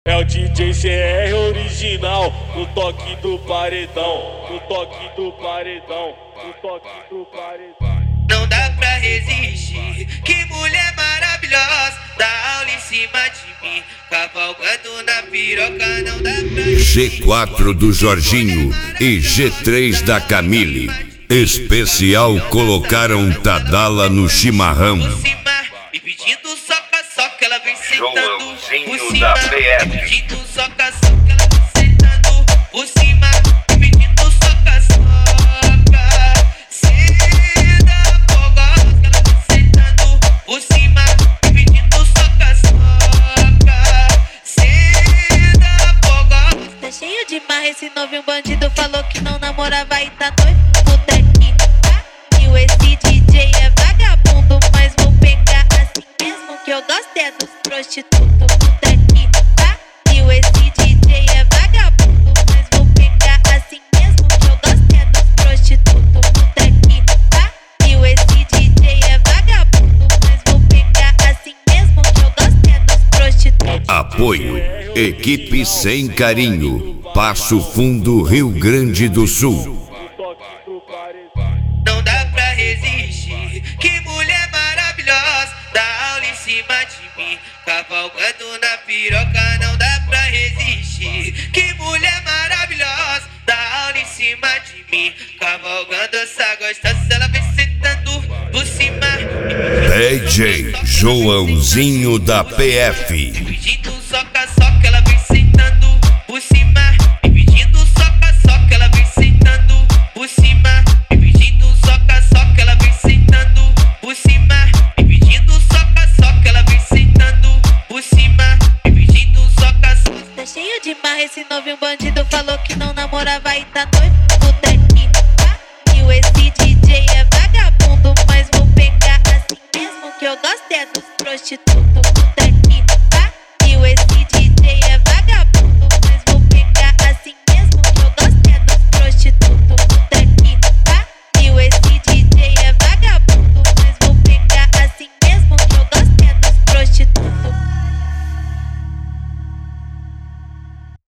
É o DJ CR original, no toque do paredão, no toque do paredão, no toque do paredão. Não dá pra resistir, que mulher maravilhosa, dá aula em cima de mim, cavalgando na piroca, não dá pra resistir. G4 do Jorginho e G3 da Camille. Especial colocaram Tadala no chimarrão. Por cima, me pedindo soca, ela vem sentando. Por Joãozinho cima, da PF. me pedindo soca, ela vem sentando. Por cima, me pedindo soca. Ceda fogosa, ela vem sentando. Por cima, me pedindo soca. Ceda fogosa. Tá cheio de marra esse novinho bandido, falou que não namorava e tá noivo. Puta que pariu, esse DJ é vagabundo, mas vou pegar assim mesmo, que eu gosto é dos prostitutos. Puta que pariu, esse DJ é vagabundo, mas vou pegar assim mesmo, que eu gosto é dos prostitutos. Puta que pariu, esse DJ é vagabundo, mas vou pegar assim mesmo, que eu gosto é dos prostitutos. Apoio Equipe Sem Carinho, Passo Fundo, Rio Grande do Sul. Não dá pra resistir, que mulher maravilhosa, dá aula em cima de mim, cavalgando na piroca, não dá pra resistir, que mulher maravilhosa, dá aula em cima de mim, cavalgando essa gostosa, ela vem sentando por cima. DJ Joãozinho da PF. Pedindo soca, ela vem sentando por cima, me pedindo soca, ela vem sentando por cima, me pedindo soca, ela vem sentando por cima, me pedindo soca, ela vem sentando por cima, me pedindo soca. Tá cheio de marra esse novinho bandido, falou que não namorava e tá noivo.